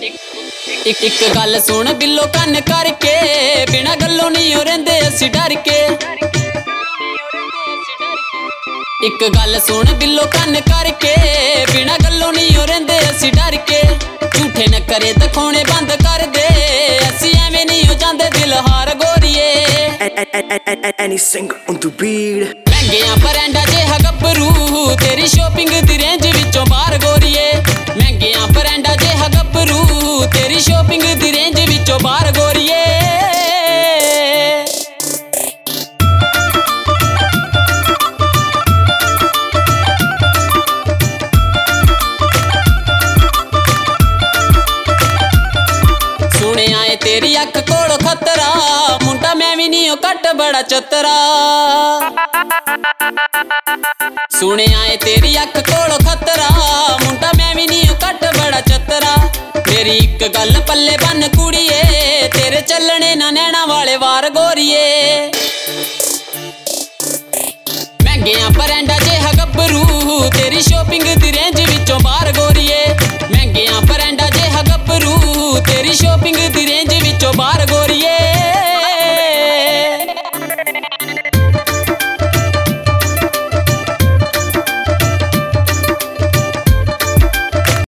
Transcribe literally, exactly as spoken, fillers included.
ਇੱਕ ਇੱਕ ਗੱਲ ਸੁਣ ਦਿਲੋਂ ਕੰਨ ਕਰਕੇ, ਬਿਨਾਂ ਗੱਲੋਂ ਨਹੀਂ ਹੋ ਰਹਿੰਦੇ ਅਸੀਂ ਡਰ ਕੇ। ਇੱਕ ਗੱਲ ਸੁਣ ਦਿਲੋਂ ਕੰਨ ਕਰਕੇ, ਬਿਨਾਂ ਗੱਲੋਂ ਨਹੀਂ ਹੋ ਰਹਿੰਦੇ ਅਸੀਂ ਡਰ ਕੇ। ਝੂਠੇ ਨਖਰੇ ਦਿਖਾਉਣੇ ਬੰਦ ਕਰ ਦੇ, ਅਸੀਂ ਐਵੇਂ ਨਹੀਂ ਹੋ ਜਾਂਦੇ ਦਿਲ ਹਾਰ ਗੋਰੀਏ। Any singer on the beat, ਮਹਿੰਗਿਆਂ ਬਰੈਂਡਾਂ ਜਿਹਾ ਗੱਭਰੂ, ਤੇਰੀ ਸ਼ੋਪਿੰਗ ਦੀ ਰੇਂਜ ਵਿੱਚੋਂ ਬਾਹਰ ਗੋਰੀਏ। ਮਹਿੰਗਿਆਂ ਬਰੈਂਡਾਂ ਜਿਹਾ ਗੱਭਰੂ, ਤੇਰੀ ਸ਼ੋਪਿੰਗ ਦੀ ਰੇਂਜ ਵਿੱਚੋਂ ਬਾਹਰ ਗੋਰੀਏ। ਸੁਣਿਆ ਏ ਤੇਰੀ ਅੱਖ ਕੋਲੋਂ ਖਤਰਾ, ਮੁੰਡਾ ਮੈਂ ਵੀ ਨਹੀਂ ਉਹ ਘੱਟ ਬੜਾ ਚਤਰਾ। ਸੁਣਿਆ ਏ ਤੇਰੀ ਅੱਖ ਕੋਲੋਂ ਖਤਰਾ, ਮੁੰਡਾ ਮੈਂ ਵੀ ਨਹੀਂ ਉਹ ਘੱਟ ਬੜਾ ਚਤਰਾ। ਮੇਰੀ ਇੱਕ ਗੱਲ ਪੱਲੇ ਬੰਨ ਕੁੜੀਏ, ਤੇਰੇ ਚੱਲਣੇ ਨਾ ਨੈਣਾ ਵਾਲੇ ਵਾਰ ਗੋਰੀਏ। ਮਹਿੰਗਿਆਂ ਬਰੈਂਡਾਂ ਜਿਹਾ ਗੱਭਰੂ, ਤੇਰੀ ਸ਼ੋਪਿੰਗ ਦੀ ਰੇਂਜ ਵਿੱਚੋਂ ਬਾਹਰ ਗੋਰੀਏ।